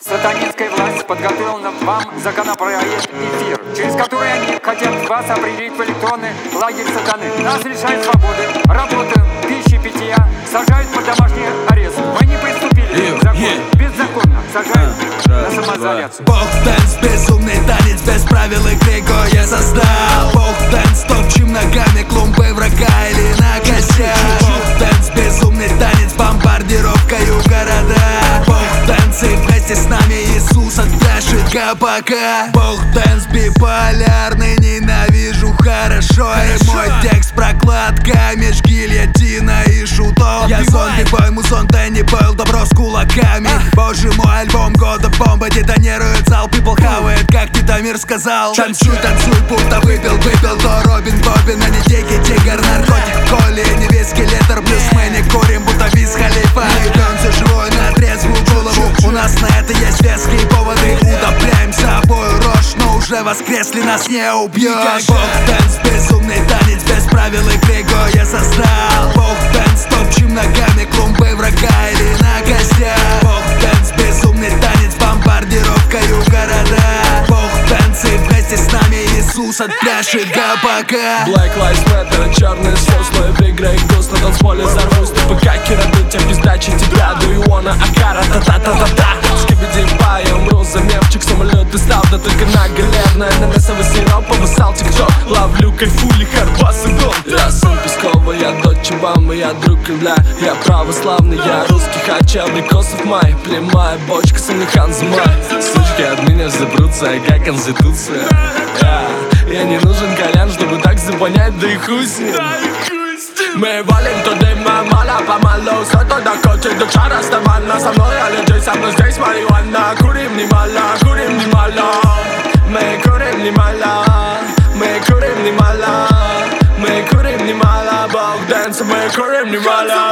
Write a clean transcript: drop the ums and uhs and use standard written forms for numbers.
Сатанинская власть подготовила вам законопроект «Эфир», через который они хотят вас определить в электронный лагерь сатаны. Нас лишают свободы, работы, пищи, питья, сажают под домашний арест. Мы не приступили к закону, беззаконно сажают на самоизоляцию. Бог-дэнс, безумный танец, без правил игры я создал. Бог-дэнс, топчем ногами клумбы врага или на косяк. Бог-дэнс, безумный танец, бомбардировкою города. Бог-дэнс, и вместе с нами Иисус отпляшет ГПК. Бог-дэнс, биполярный, ненавижу хорошо. И мой текст прокладка меж гильотина и шутов. Я зомби-бой, музон, Дэнни Бойл, добро с кулаками. Боже мой, альбом года, бомба детонирует, зал, people хавает, как Титамир сказал. Танцуй, танцуй, будто выпил, то Робин Бобин, а не дикий тигр, наркотик в коле, не виски, летер, плюс мы не курим, будто Виз Халифа. Идем все живой на трезвую голову, у нас на это есть веские поводы. Утопляем собой рожь, но уже воскресли, нас не убьешь. Бог-дэнс, безумный танец, без правил игры я создал. Бог-дэнс, топчем ногами клумбы врага или на костях. Бог-дэнс, безумный танец, бомбардировкою города. Бог-дэнс, и вместе с нами Иисус отпляшет ГПК. Black Lives Matter, черный соус, но я выиграю густ на танцполе, взорвусь. Ты пока радуйте, пиздачи тебя, do you wanna акара, та-та-та-та-та. Скибиди па, я умру за мемчик, самолет ты стал, да только на галерная. На мясовый сироп, повысал тик-ток, ловлю, кайфули, харбас и гон. Я сын Пескова, я дочь Обамы, я друг Кремля, я православный, я русский хача, абрикосов май, прямая бочка, Самихан Змай. Сучки от меня забрутся, как конституция. Я не нужен колян, чтобы так запонять, да и хуй с ним. Мы валим туда мало-помалу, сото до коти, до чара стамана. Со мной я людей, со мной здесь марихуана. Курим немало, курим немало. Мы курим немало, мы курим немало. Мы курим немало, Бог-дэнс, мы курим немало.